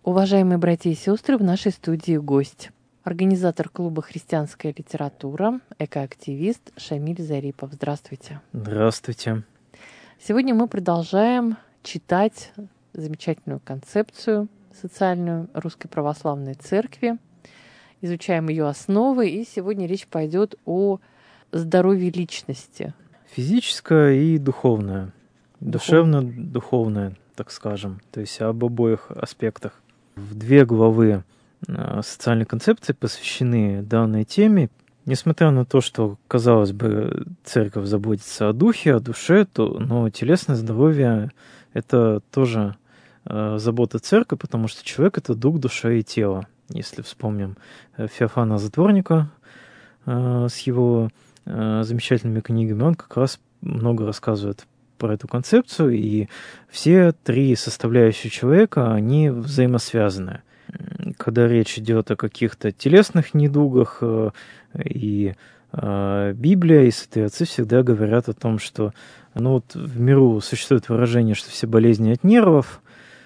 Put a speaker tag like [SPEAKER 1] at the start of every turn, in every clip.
[SPEAKER 1] Уважаемые братья и сестры, в нашей студии гость. Организатор клуба «Христианская литература», экоактивист Шамиль Зарипов. Здравствуйте.
[SPEAKER 2] Здравствуйте.
[SPEAKER 1] Сегодня мы продолжаем читать замечательную концепцию социальную Русской Православной Церкви, изучаем ее основы, и сегодня речь пойдет о здоровье личности.
[SPEAKER 2] Физическое и духовное. Душевно-духовное, так скажем. То есть об обоих аспектах. В 2 главы социальной концепции посвящены данной теме. Несмотря на то, что, казалось бы, церковь заботится о духе, о душе, но телесное здоровье – это тоже забота церкви, потому что человек – это дух, душа и тело. Если вспомним Феофана Затворника с его замечательными книгами, он как раз много рассказывает про эту концепцию, и все 3 составляющие человека, они взаимосвязаны. Когда речь идет о каких-то телесных недугах, и Библия и святые отцы всегда говорят о том, что в миру существует выражение, что все болезни от нервов.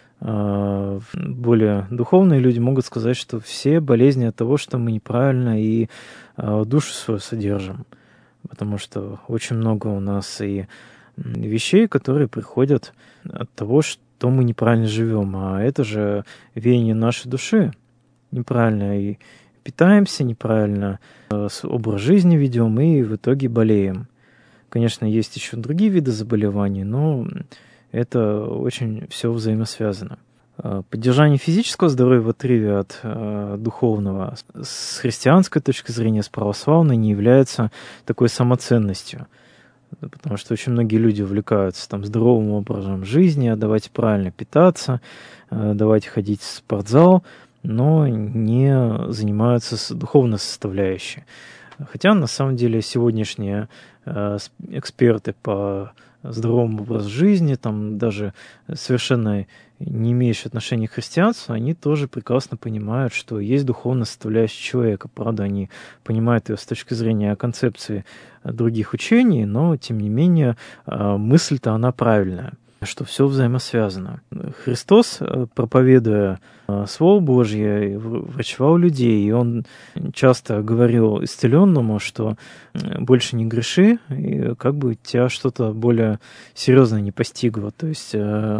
[SPEAKER 2] Более духовные люди могут сказать, что все болезни от того, что мы неправильно и душу свою содержим. Потому что очень много у нас и вещей, которые приходят от того, что мы неправильно живем. А это же веяние нашей души. Неправильно и питаемся, неправильно образ жизни ведем и в итоге болеем. Конечно, есть еще другие виды заболеваний, но это очень все взаимосвязано. Поддержание физического здоровья в отрыве от духовного с христианской точки зрения, с православной, не является такой самоценностью. Потому что очень многие люди увлекаются здоровым образом жизни, давайте правильно питаться, давайте ходить в спортзал, но не занимаются духовной составляющей. Хотя, на самом деле, сегодняшние эксперты по здоровому образу жизни, даже совершенно не имеющие отношения к христианству, они тоже прекрасно понимают, что есть духовная составляющая человека. Правда, они понимают ее с точки зрения концепции других учений, но, тем не менее, мысль-то она правильная, что все взаимосвязано. Христос, проповедуя Слово Божье, врачевал людей, и Он часто говорил исцеленному, что больше не греши, и тебя что-то более серьезное не постигло. То есть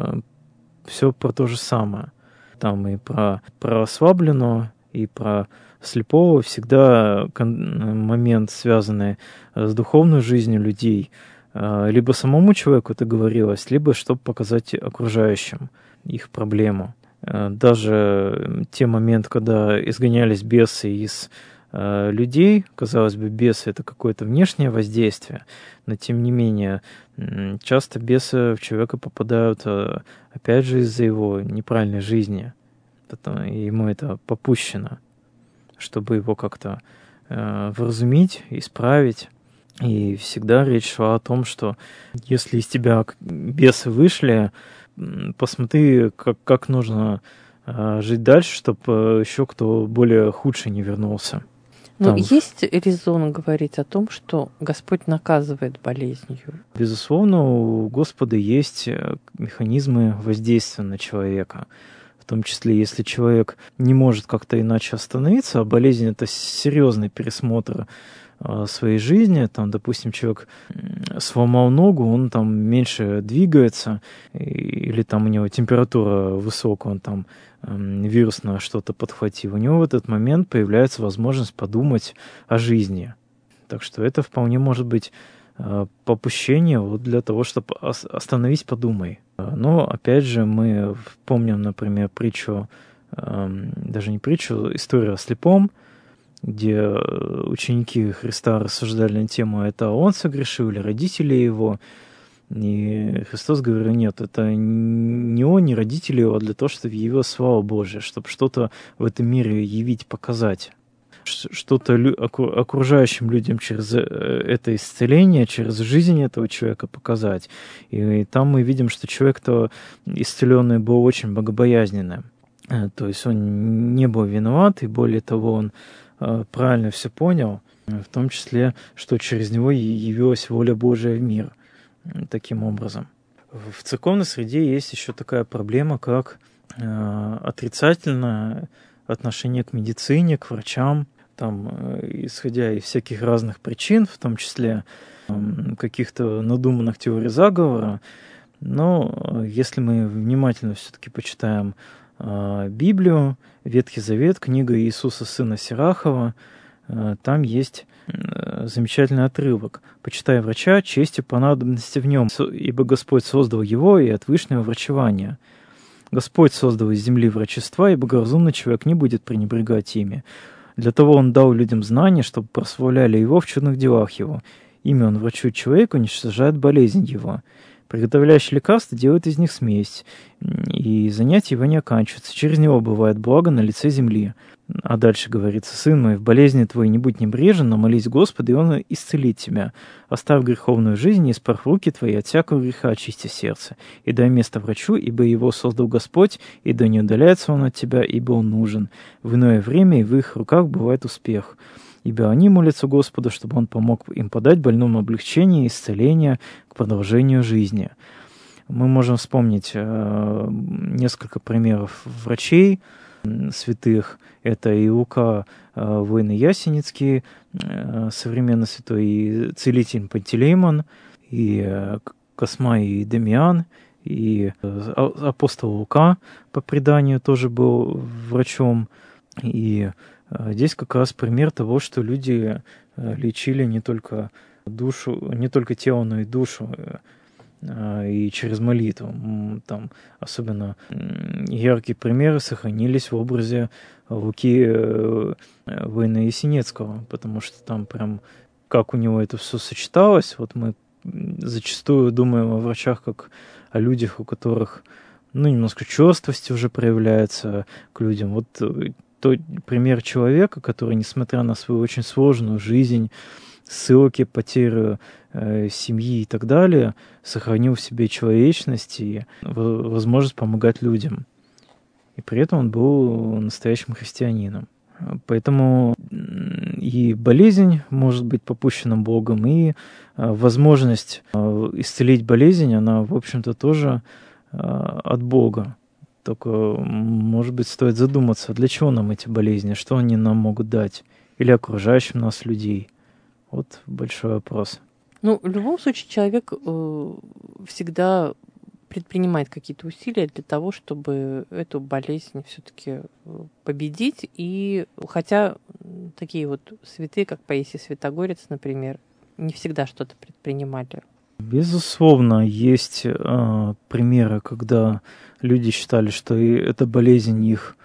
[SPEAKER 2] все про то же самое. Там и про ослабленного, и про слепого всегда момент, связанный с духовной жизнью людей, либо самому человеку это говорилось, либо чтобы показать окружающим их проблему. Даже те моменты, когда изгонялись бесы из людей, казалось бы, бесы – это какое-то внешнее воздействие, но тем не менее часто бесы в человека попадают, опять же, из-за его неправильной жизни. И ему это попущено, чтобы его как-то вразумить, исправить. И всегда речь шла о том, что если из тебя бесы вышли, посмотри, как нужно жить дальше, чтобы еще кто более худший не вернулся.
[SPEAKER 1] Есть резон говорить о том, что Господь наказывает болезнью?
[SPEAKER 2] Безусловно, у Господа есть механизмы воздействия на человека. В том числе, если человек не может как-то иначе остановиться, а болезнь – это серьезный пересмотр своей жизни, допустим, человек сломал ногу, он меньше двигается, или у него температура высокая, он вирусно что-то подхватил, у него в этот момент появляется возможность подумать о жизни. Так что это вполне может быть попущение для того, чтобы остановись, подумай. Но, опять же, мы помним, например, притчу, даже не притчу, историю о слепом, где ученики Христа рассуждали на тему, это он согрешил или родители его. И Христос говорил, нет, это не он, не родители его, а для того, чтобы явилась слава Божия, чтобы что-то в этом мире явить, показать. Что-то окружающим людям через это исцеление, через жизнь этого человека показать. И там мы видим, что человек-то исцеленный был очень богобоязненным. То есть он не был виноват, и более того, он правильно все понял, в том числе, что через него явилась воля Божия в мир. Таким образом. В церковной среде есть еще такая проблема, как отрицательное отношение к медицине, к врачам, там, исходя из всяких разных причин, в том числе каких-то надуманных теорий заговора. Но если мы внимательно все-таки почитаем Библию, Ветхий Завет, книга Иисуса сына Сирахова, там есть замечательный отрывок. «Почитай врача, честью по надобности в нем, ибо Господь создал его и от вышнего врачевания. Господь создал из земли врачества, и богоразумный человек не будет пренебрегать ими. Для того он дал людям знания, чтобы прославляли его в чудных делах его. Ими он врачует человека, уничтожает болезнь его. Приготовляющий лекарства делает из них смесь, и занятия его не оканчиваются. Через него бывает благо на лице земли». А дальше говорится: «Сын мой, в болезни твоей не будь небрежен, но молись Господу, и Он исцелит тебя. Оставь греховную жизнь, и исправь руки твои, от всякого греха очисти сердце. И дай место врачу, ибо его создал Господь, и да не удаляется он от тебя, ибо он нужен. В иное время и в их руках бывает успех. Ибо они молятся Господу, чтобы Он помог им подать больному облегчение и исцеление к продолжению жизни». Мы можем вспомнить несколько примеров врачей святых. Это и Лука, воин Ясеницкий, современный святой, и целитель Пантелеймон, и Косма и Дамиан, и апостол Лука, по преданию, тоже был врачом. И здесь как раз пример того, что люди лечили не только душу, не только тело, но и душу, и через молитву. Там особенно яркие примеры сохранились в образе Луки, воина Ясенецкого, потому что там прям как у него это все сочеталось. Вот мы зачастую думаем о врачах как о людях, у которых немножко черствости уже проявляется к людям. Вот тот пример человека, который, несмотря на свою очень сложную жизнь, ссылки, потерю семьи и так далее, сохранил в себе человечность и возможность помогать людям. И при этом он был настоящим христианином. Поэтому и болезнь может быть попущена Богом, и возможность исцелить болезнь, она, в общем-то, тоже от Бога. Только, может быть, стоит задуматься, для чего нам эти болезни, что они нам могут дать, или окружающим нас людей. Вот большой вопрос.
[SPEAKER 1] В любом случае человек всегда предпринимает какие-то усилия для того, чтобы эту болезнь все-таки победить. И хотя такие вот святые, как Паисий Святогорец, например, не всегда что-то предпринимали.
[SPEAKER 2] Безусловно, есть примеры, когда люди считали, что эта болезнь их,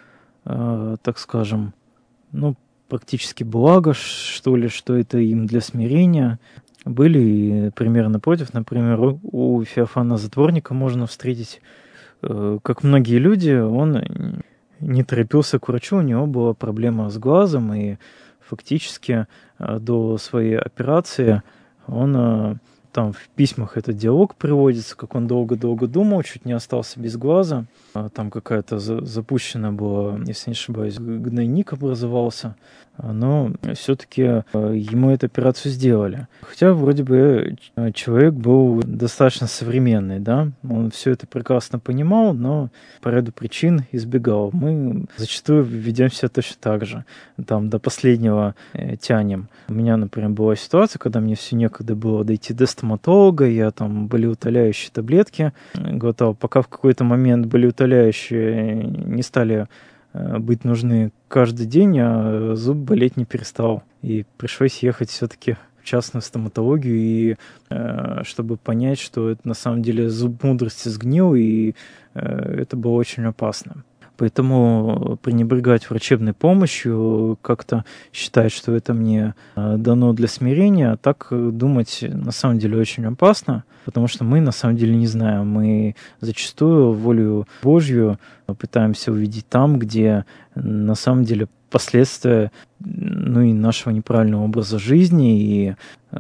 [SPEAKER 2] так скажем, практически благо, что ли, что это им для смирения. Были и примеры напротив. Например, у Феофана Затворника можно встретить, как многие люди, он не торопился к врачу, у него была проблема с глазом, и фактически до своей операции он, там в письмах этот диалог приводится, как он долго-долго думал, чуть не остался без глаза. Там какая-то запущена была, если не ошибаюсь, гнойник образовался, но все-таки ему эту операцию сделали. Хотя вроде бы человек был достаточно современный, да, он все это прекрасно понимал, но по ряду причин избегал. Мы зачастую ведем себя точно так же, там до последнего тянем. У меня, например, была ситуация, когда мне все некогда было дойти до стоматолога, я там болеутоляющие таблетки глотал, пока в какой-то момент болеутоляющие не стали быть нужны каждый день, а зуб болеть не перестал. И пришлось ехать все-таки в частную стоматологию, и чтобы понять, что это на самом деле зуб мудрости сгнил, и это было очень опасно. Поэтому пренебрегать врачебной помощью, как-то считать, что это мне дано для смирения, так думать на самом деле очень опасно, потому что мы на самом деле не знаем. Мы зачастую волю Божью пытаемся увидеть там, где на самом деле последствия и нашего неправильного образа жизни, и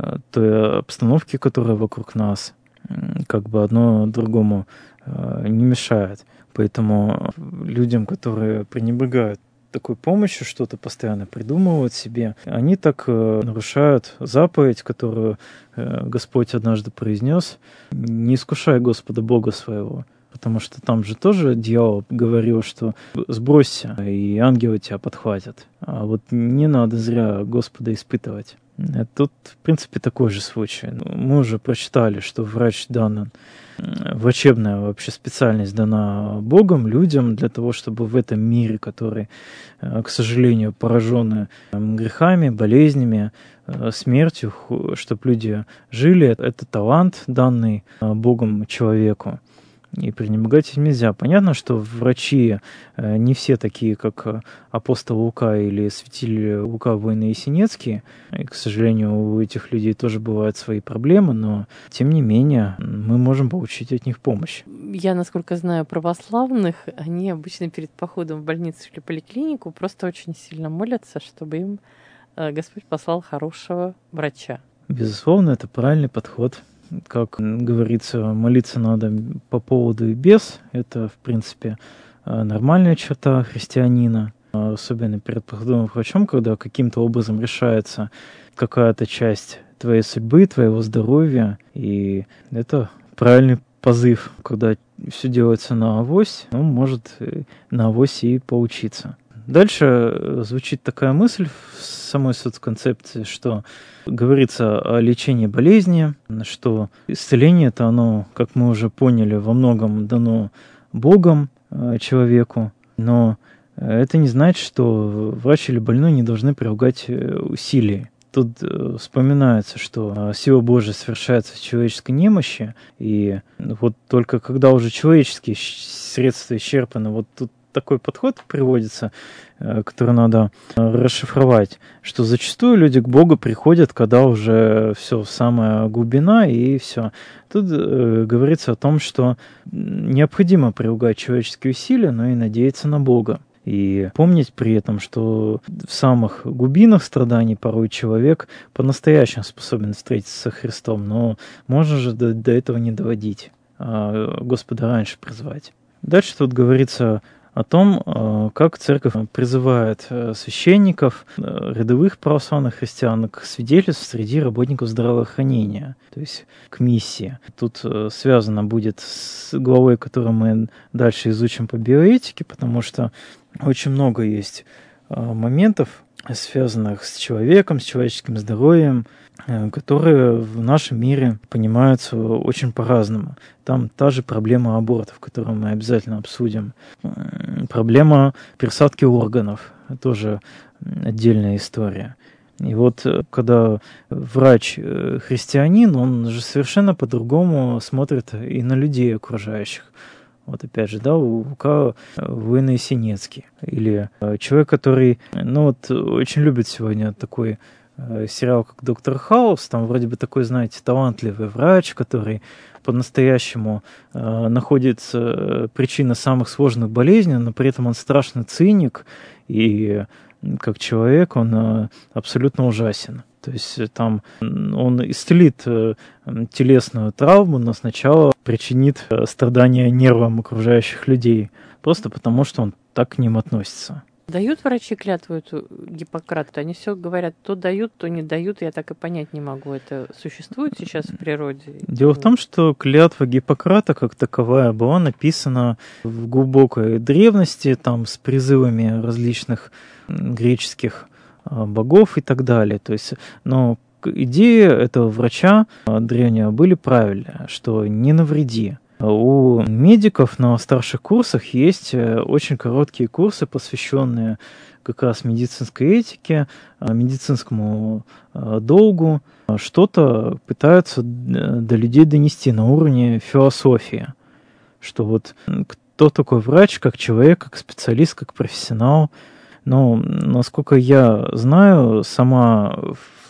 [SPEAKER 2] той обстановки, которая вокруг нас, как бы одно другому не мешает. Поэтому людям, которые пренебрегают такой помощью, что-то постоянно придумывают себе, они так нарушают заповедь, которую Господь однажды произнес: «Не искушай Господа Бога своего». потому что там же тоже дьявол говорил, что сбросься, и ангелы тебя подхватят. А вот не надо зря Господа испытывать. Тут, в принципе, такой же случай. Мы уже прочитали, что врач дан, врачебная вообще специальность дана Богом, людям, для того, чтобы в этом мире, который, к сожалению, поражен грехами, болезнями, смертью, чтобы люди жили. Это талант, данный Богом человеку. И пренебрегать им нельзя. Понятно, что врачи не все такие, как апостол Лука или святитель Лука Воино-Ясенецкий. И, к сожалению, у этих людей тоже бывают свои проблемы, но, тем не менее, мы можем получить от них помощь.
[SPEAKER 1] Я, насколько знаю, православных, они обычно перед походом в больницу или поликлинику просто очень сильно молятся, чтобы им Господь послал хорошего врача.
[SPEAKER 2] Безусловно, это правильный подход. Как говорится, молиться надо по поводу и без. Это, в принципе, нормальная черта христианина. Особенно перед походом к врачом, когда каким-то образом решается какая-то часть твоей судьбы, твоего здоровья. И это правильный позыв. Когда все делается на авось, может на авось и поучиться. Дальше звучит такая мысль в самой соцконцепции, что говорится о лечении болезни, что исцеление это оно, как мы уже поняли, во многом дано Богом человеку, но это не значит, что врач или больной не должны прилагать усилий. Тут вспоминается, что сила Божия совершается в человеческой немощи, и вот только когда уже человеческие средства исчерпаны, вот тут такой подход приводится, который надо расшифровать, что зачастую люди к Богу приходят, когда уже все самая глубина и все. Тут говорится о том, что необходимо прилагать человеческие усилия, но и надеяться на Бога. И помнить при этом, что в самых глубинах страданий порой человек по-настоящему способен встретиться со Христом, но можно же до этого не доводить, а Господа раньше призвать. Дальше тут говорится о том, как церковь призывает священников, рядовых православных христиан к свидетельству среди работников здравоохранения, то есть к миссии. Тут связано будет с главой, которую мы дальше изучим по биоэтике, потому что очень много есть моментов, связанных с человеком, с человеческим здоровьем, которые в нашем мире понимаются очень по-разному. Там та же проблема абортов, которую мы обязательно обсудим. Проблема пересадки органов, тоже отдельная история. И вот когда врач христианин, он же совершенно по-другому смотрит и на людей окружающих. Вот опять же, у Лука Воино-Ясенецкий. Или человек, который, очень любит сегодня такой сериал, как «Доктор Хаус». Там вроде бы такой, знаете, талантливый врач, который по-настоящему находит причины самых сложных болезней, но при этом он страшный циник, и как человек он абсолютно ужасен. То есть там он исцелит телесную травму, но сначала причинит страдания нервам окружающих людей, просто потому что он так к ним относится.
[SPEAKER 1] Дают врачи клятву эту Гиппократа? Они все говорят, то дают, то не дают. Я так и понять не могу. Это существует сейчас в природе?
[SPEAKER 2] Дело в том, что клятва Гиппократа как таковая была написана в глубокой древности, там с призывами различных греческих богов и так далее. То есть, но идеи этого врача древнего были правильные, что не навреди. У медиков на старших курсах есть очень короткие курсы, посвященные как раз медицинской этике, медицинскому долгу. Что-то пытаются до людей донести на уровне философии, что вот кто такой врач, как человек, как специалист, как профессионал. Но, насколько я знаю, сама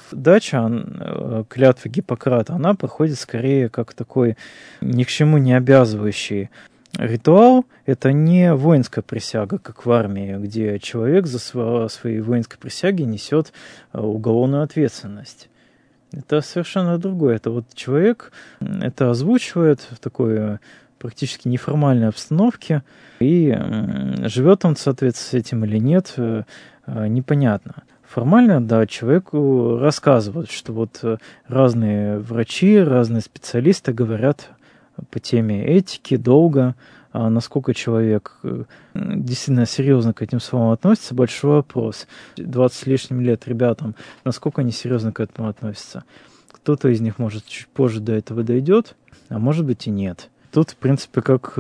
[SPEAKER 2] дача клятвы Гиппократа, она проходит скорее как такой ни к чему не обязывающий ритуал. Это не воинская присяга, как в армии, где человек за своей воинской присяги несет уголовную ответственность. Это совершенно другое. Это вот человек это озвучивает в такой практически неформальной обстановке, и живет он в соответствии с этим или нет, непонятно. Формально, да, человеку рассказывают, что вот разные врачи, разные специалисты говорят по теме этики, долга, А насколько человек действительно серьезно к этим словам относится, большой вопрос. 20 с лишним лет ребятам, насколько они серьезно к этому относятся. Кто-то из них, может, чуть позже до этого дойдет, а может быть и нет. Тут, в принципе, как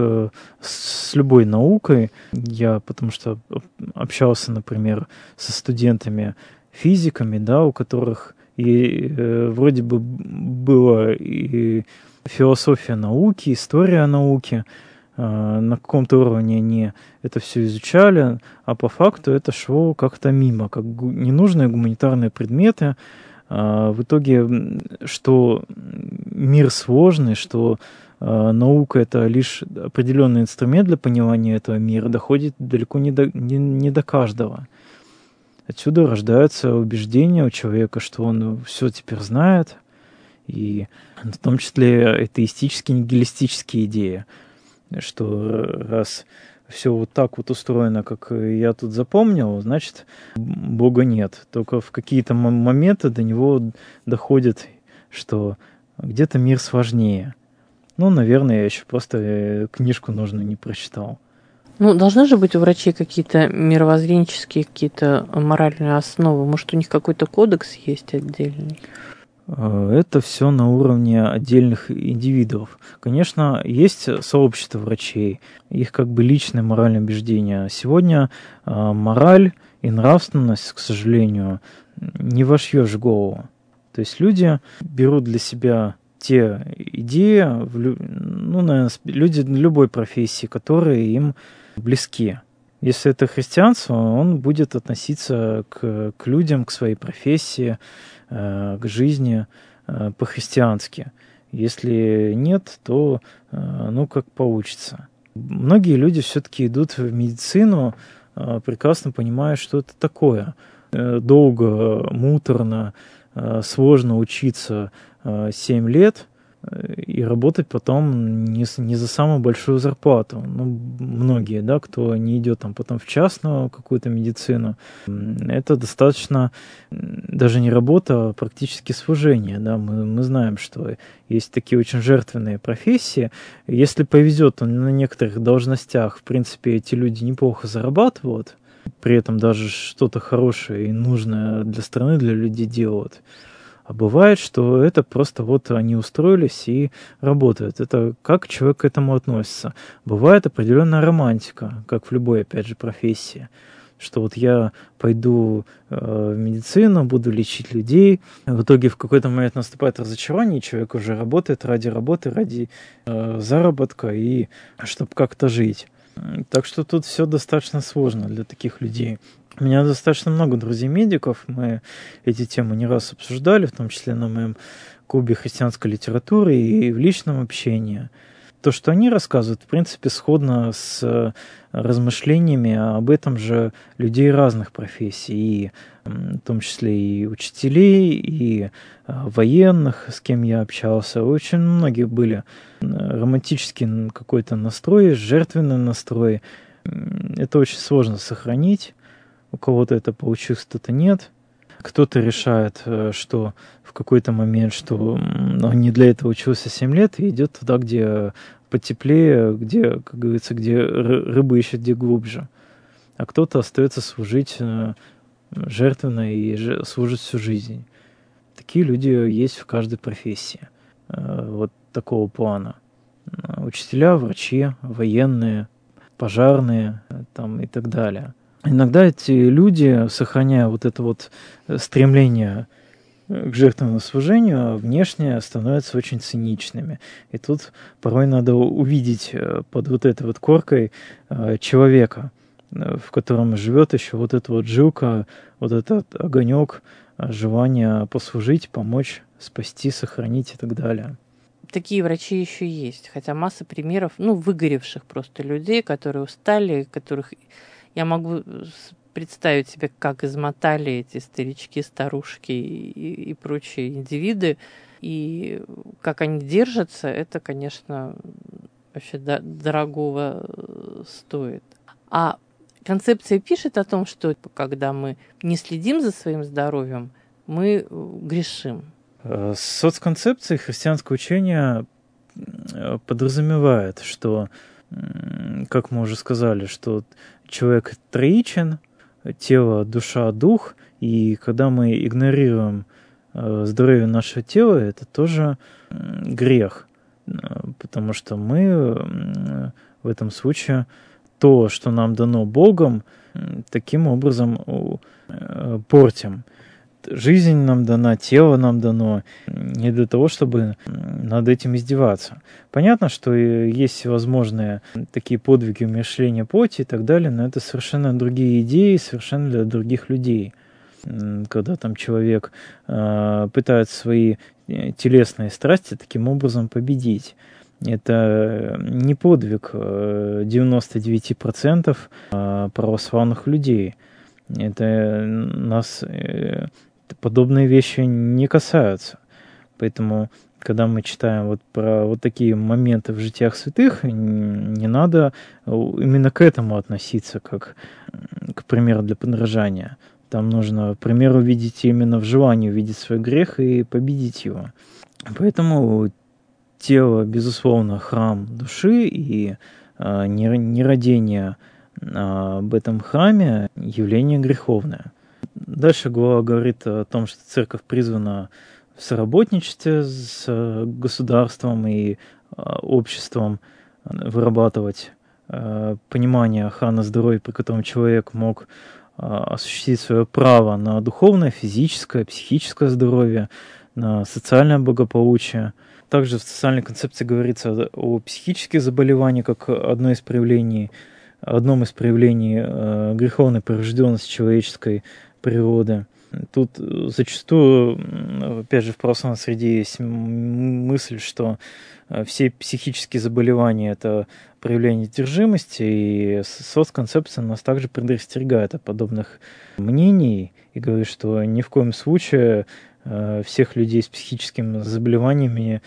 [SPEAKER 2] с любой наукой, я потому что общался, например, со студентами физиками, да, у которых и вроде бы была и философия науки, история науки, на каком-то уровне они это все изучали, а по факту это шло как-то мимо, как ненужные гуманитарные предметы. В итоге, что мир сложный, что наука — это лишь определенный инструмент для понимания этого мира, доходит далеко не до каждого. Отсюда рождается убеждение у человека, что он все теперь знает, и в том числе атеистические, нигилистические идеи, что раз все вот так вот устроено, как я тут запомнил, значит, Бога нет. Только в какие-то моменты до него доходит, что где-то мир сложнее. Ну, наверное, я еще просто книжку нужную не прочитал.
[SPEAKER 1] Ну, должны же быть у врачей какие-то мировоззренческие, какие-то моральные основы. Может, у них какой-то кодекс есть отдельный?
[SPEAKER 2] Это все на уровне отдельных индивидуов. Конечно, есть сообщество врачей, их как бы личное моральное убеждение. Сегодня мораль и нравственность, к сожалению, не вошьешь в голову. То есть люди берут для себя те идеи, ну, наверное, люди любой профессии, которые им близки. Если это христианство, он будет относиться к людям, к своей профессии, к жизни по-христиански. Если нет, то ну как получится. Многие люди все-таки идут в медицину, прекрасно понимая, что это такое. Долго, муторно, сложно учиться 7 лет и работать потом не за самую большую зарплату. Ну, многие, да, кто не идет там потом в частную какую-то медицину, это достаточно даже не работа, а практически служение. Да. Мы знаем, что есть такие очень жертвенные профессии. Если повезет, то на некоторых должностях, в принципе, эти люди неплохо зарабатывают, при этом даже что-то хорошее и нужное для страны, для людей делают. А бывает, что это просто вот они устроились и работают. Это как человек к этому относится. Бывает определенная романтика, как в любой, опять же, профессии. Что вот я пойду в медицину, буду лечить людей. В итоге в какой-то момент наступает разочарование, и человек уже работает ради работы, ради заработка и чтобы как-то жить. Так что тут все достаточно сложно для таких людей. У меня достаточно много друзей-медиков, мы эти темы не раз обсуждали, в том числе на моем клубе христианской литературы и в личном общении. То, что они рассказывают, в принципе, сходно с размышлениями об этом же людей разных профессий, и, в том числе и учителей, и военных, с кем я общался. Очень многие были романтический какой-то настрой, жертвенный настрой. Это очень сложно сохранить. У кого-то это получилось, кто-то нет. Кто-то решает, что в какой-то момент, что он не для этого учился 7 лет, и идет туда, где потеплее, где, как говорится, где рыба ищет, где глубже. А кто-то остается служить жертвенно и служит всю жизнь. Такие люди есть в каждой профессии. Вот такого плана. Учителя, врачи, военные, пожарные там, и так далее. Иногда эти люди, сохраняя вот это вот стремление к жертвенному служению, внешне становятся очень циничными. И тут порой надо увидеть под вот этой вот коркой человека, в котором живет еще вот эта вот жилка, вот этот огонек, желание послужить, помочь, спасти, сохранить и так далее.
[SPEAKER 1] Такие врачи еще есть, хотя масса примеров, выгоревших просто людей, которые устали, которых я могу представить себе, как измотали эти старички, старушки и прочие индивиды, и как они держатся, это, конечно, вообще дорогого стоит. А концепция пишет о том, что когда мы не следим за своим здоровьем, мы грешим.
[SPEAKER 2] Соцконцепция христианского учения подразумевает, что как мы уже сказали, что человек троичен, тело, душа, дух, и когда мы игнорируем здоровье нашего тела, это тоже грех, потому что мы в этом случае то, что нам дано Богом, таким образом портим. Жизнь нам дана, тело нам дано не для того, чтобы над этим издеваться. Понятно, что есть всевозможные такие подвиги умерщвления плоти и так далее, но это совершенно другие идеи, совершенно для других людей. Когда там человек пытается свои телесные страсти таким образом победить. Это не подвиг 99% православных людей. Это нас подобные вещи не касаются. Поэтому, когда мы читаем вот про вот такие моменты в житиях святых, не надо именно к этому относиться, как к примеру для подражания. Там нужно пример увидеть именно в желании увидеть свой грех и победить его. Поэтому тело, безусловно, храм души, и нерадение об этом храме явление греховное. Дальше глава говорит о том, что церковь призвана в соработничестве с государством и обществом вырабатывать понимание охраны здоровья, при котором человек мог осуществить свое право на духовное, физическое, психическое здоровье, на социальное благополучие. Также в социальной концепции говорится о психических заболеваниях как одном из проявлений греховной порожденности человеческой природы. Тут зачастую, опять же, в православной среде есть мысль, что все психические заболевания – это проявление одержимости, и соцконцепция нас также предостерегает от подобных мнений и говорит, что ни в коем случае всех людей с психическими заболеваниями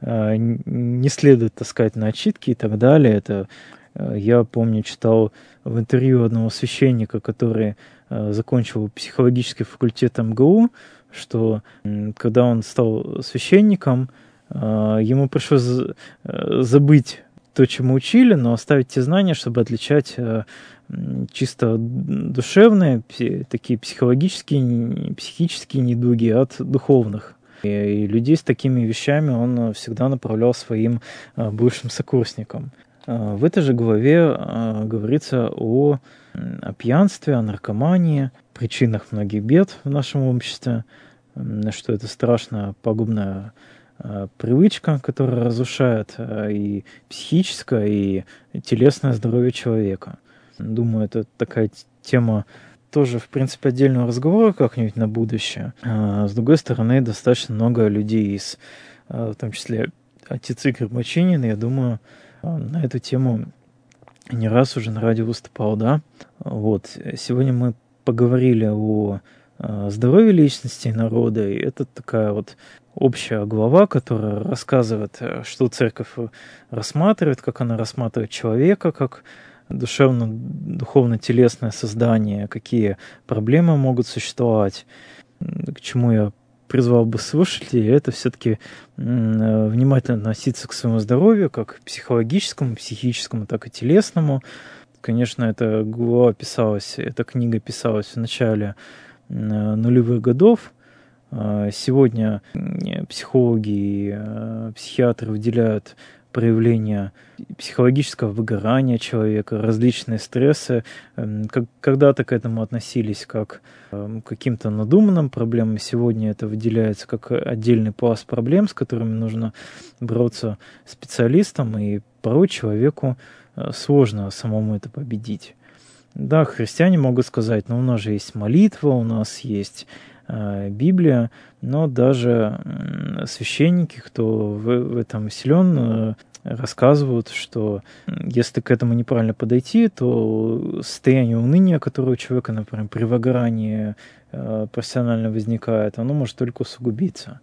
[SPEAKER 2] не следует таскать на отчитки и так далее. Это я помню, читал в интервью одного священника, который закончил психологический факультет МГУ, что когда он стал священником, ему пришлось забыть то, чему учили, но оставить те знания, чтобы отличать чисто душевные, такие психические недуги от духовных. И людей с такими вещами он всегда направлял своим бывшим сокурсникам. В этой же главе говорится о пьянстве, о наркомании, причинах многих бед в нашем обществе, что это страшная пагубная привычка, которая разрушает и психическое, и телесное здоровье человека. Думаю, это такая тема тоже, в принципе, отдельного разговора как-нибудь на будущее. С другой стороны, достаточно много людей, в том числе отец Игорь Мочинин, я думаю, на эту тему не раз уже на радио выступал, да. Вот. Сегодня мы поговорили о здоровье личности и народа, и это такая вот общая глава, которая рассказывает, что церковь рассматривает, как она рассматривает человека, как духовно-телесное создание, какие проблемы могут существовать, к чему я призвал бы слушателей, это все-таки внимательно относиться к своему здоровью, как психологическому, психическому, так и телесному. Конечно, эта книга писалась в начале нулевых годов. Сегодня психологи и психиатры выделяют проявления психологического выгорания человека, различные стрессы. Когда-то к этому относились как к каким-то надуманным проблемам. Сегодня это выделяется как отдельный пласт проблем, с которыми нужно бороться специалистам, и порой человеку сложно самому это победить. Да, христиане могут сказать, у нас же есть молитва, у нас есть Библия, но даже священники, кто в этом силен, рассказывают, что если к этому неправильно подойти, то состояние уныния, которое у человека, например, при выгорании профессионально возникает, оно может только усугубиться.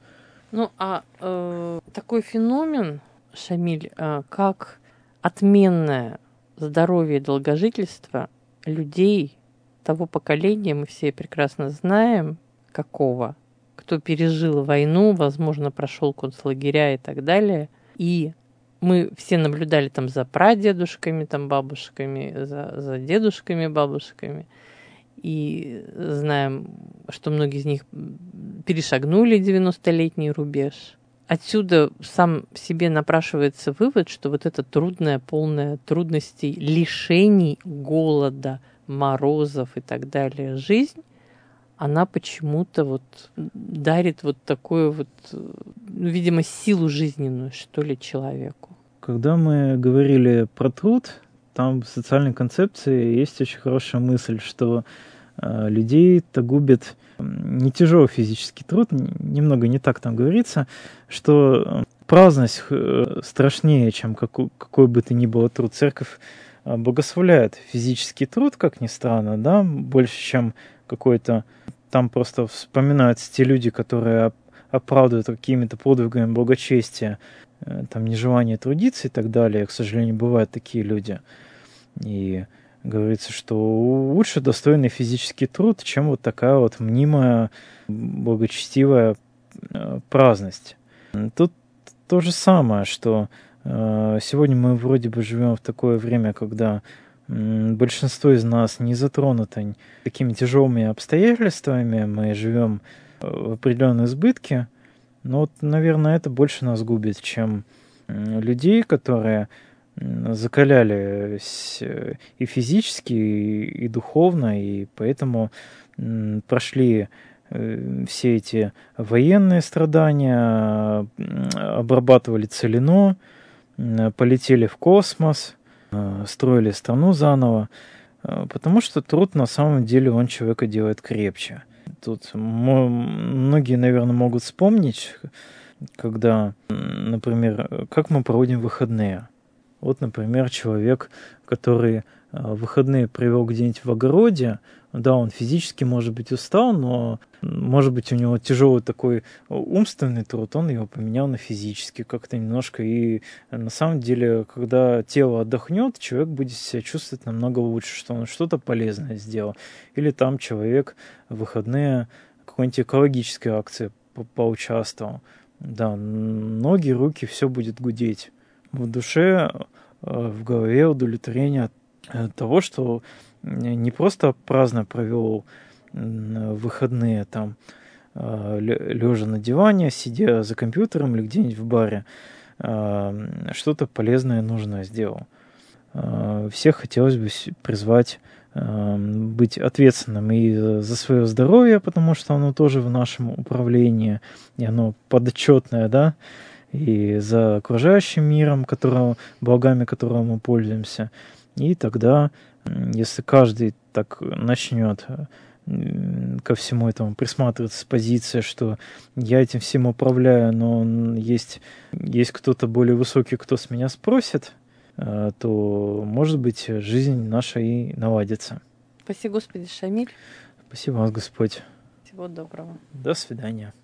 [SPEAKER 1] Такой феномен, Шамиль, как отменное здоровье и долгожительство людей того поколения, мы все прекрасно знаем, какого, кто пережил войну, возможно, прошел концлагеря и так далее, и мы все наблюдали там за прадедушками, там, бабушками, за дедушками, бабушками. И знаем, что многие из них перешагнули 90-летний рубеж. Отсюда сам себе напрашивается вывод, что вот эта трудная, полная трудностей, лишений, голода, морозов и так далее жизнь, она почему-то вот дарит вот такую вот, видимо, силу жизненную, что ли, человеку.
[SPEAKER 2] Когда мы говорили про труд, там в социальной концепции есть очень хорошая мысль, что людей-то губит не тяжелый физический труд, немного не так там говорится, что праздность страшнее, чем какой бы то ни было труд. Церковь благословляет физический труд, как ни странно, да, больше, чем какой-то... Там просто вспоминаются те люди, которые оправдывают какими-то подвигами благочестия, там, нежелание трудиться и так далее. К сожалению, бывают такие люди. И говорится, что лучше достойный физический труд, чем вот такая вот мнимая, благочестивая праздность. Тут то же самое, что сегодня мы вроде бы живем в такое время, когда большинство из нас не затронуто такими тяжелыми обстоятельствами, мы живем в определенном избытке, но вот, наверное, это больше нас губит, чем людей, которые закалялись и физически, и духовно, и поэтому прошли все эти военные страдания, обрабатывали целину, полетели в космос, строили страну заново, потому что труд на самом деле он человека делает крепче. Тут многие, наверное, могут вспомнить, когда, например, как мы проводим выходные. Вот, например, человек, который выходные провел где-нибудь в огороде, да, он физически, может быть, устал, но, может быть, у него тяжелый такой умственный труд, он его поменял на физический как-то немножко. И на самом деле, когда тело отдохнет, человек будет себя чувствовать намного лучше, что он что-то полезное сделал. Или там человек в выходные какой-нибудь экологической акции поучаствовал. Да, ноги, руки, все будет гудеть. В душе, в голове удовлетворение от того, что не просто праздно провел выходные там, лежа на диване, сидя за компьютером или где-нибудь в баре, что-то полезное, нужное сделал. Всех хотелось бы призвать быть ответственным и за свое здоровье, потому что оно тоже в нашем управлении, и оно подотчетное, да, и за окружающим миром, благами которого мы пользуемся. И тогда, если каждый так начнет ко всему этому присматриваться с позиции, что я этим всем управляю, но есть кто-то более высокий, кто с меня спросит, то, может быть, жизнь наша и наладится.
[SPEAKER 1] Спаси Господи, Шамиль.
[SPEAKER 2] Спасибо вас, Господь.
[SPEAKER 1] Всего доброго.
[SPEAKER 2] До свидания.